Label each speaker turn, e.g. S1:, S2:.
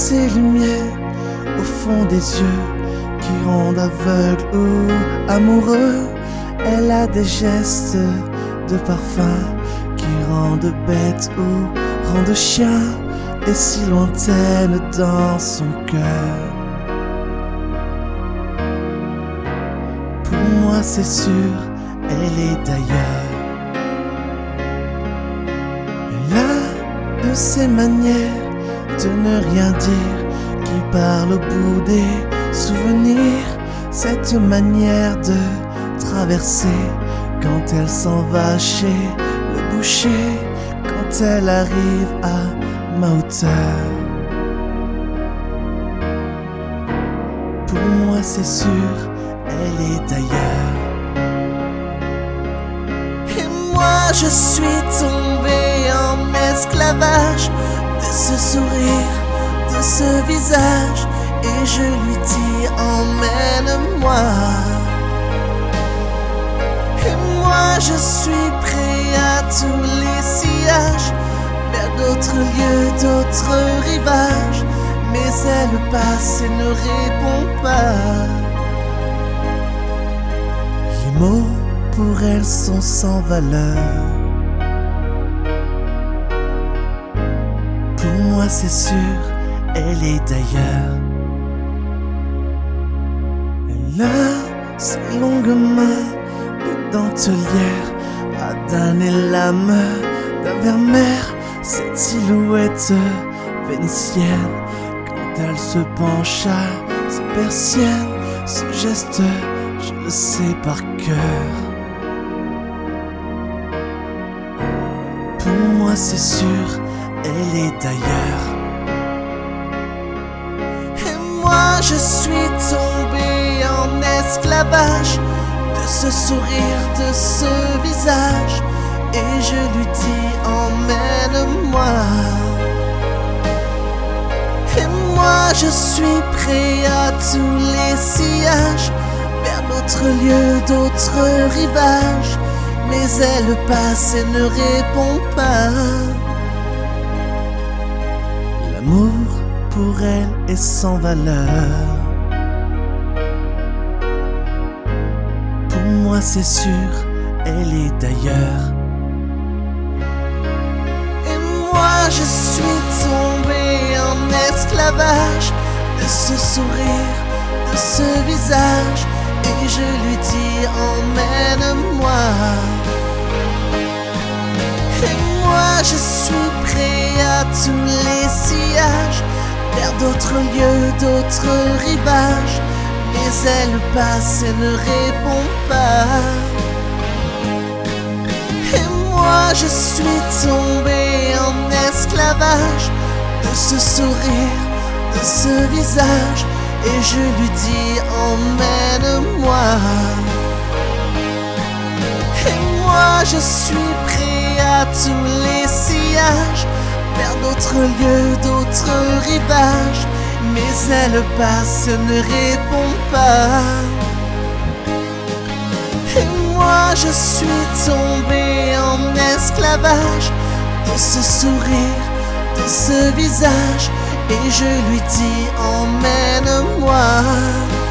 S1: ces lumières au fond des yeux qui rendent aveugle ou amoureux. Elle a des gestes de parfum qui rendent bête ou rendent chien, et si lointaine dans son cœur. Pour moi c'est sûr, elle est d'ailleurs. Elle a de ces manières de ne rien dire, qui parle au bout des souvenirs. Cette manière de traverser quand elle s'en va chez le boucher, quand elle arrive à ma hauteur. Pour moi c'est sûr, elle est d'ailleurs. Et moi je suis tombé en esclavage de ce sourire, de ce visage, et je lui dis emmène-moi. Et moi je suis prêt à tous les sillages, vers d'autres lieux, d'autres rivages, mais elle passe et ne répond pas. Les mots pour elle sont sans valeur. Pour moi c'est sûr, elle est d'ailleurs. Elle a ses longues mains de dentelière à damner l'âme d'un Vermeer. Cette silhouette vénitienne, quand elle se penche à ses persiennes, ce geste je le sais par cœur. Pour moi c'est sûr, elle est d'ailleurs. Et moi je suis tombé en esclavage de ce sourire, de ce visage, et je lui dis emmène-moi. Et moi je suis prêt à tous les sillages, vers d'autres lieux, d'autres rivages, mais elle passe et ne répond pas. L'amour pour elle est sans valeur. Pour moi c'est sûr, elle est d'ailleurs. Et moi je suis tombé en esclavage de ce sourire, de ce visage, et je lui dis emmène-moi. Et moi je suis prêt à tous les sillages, vers d'autres lieux, d'autres rivages, mais elle passe et ne répond pas. Et moi je suis tombé en esclavage de ce sourire, de ce visage, et je lui dis emmène-moi. Et moi je suis prêt à tous les sillages, vers d'autres lieux, d'autres rivages, mais elle passe et ne répond pas. Et moi je suis tombé en esclavage de ce sourire, de ce visage, et je lui dis emmène-moi.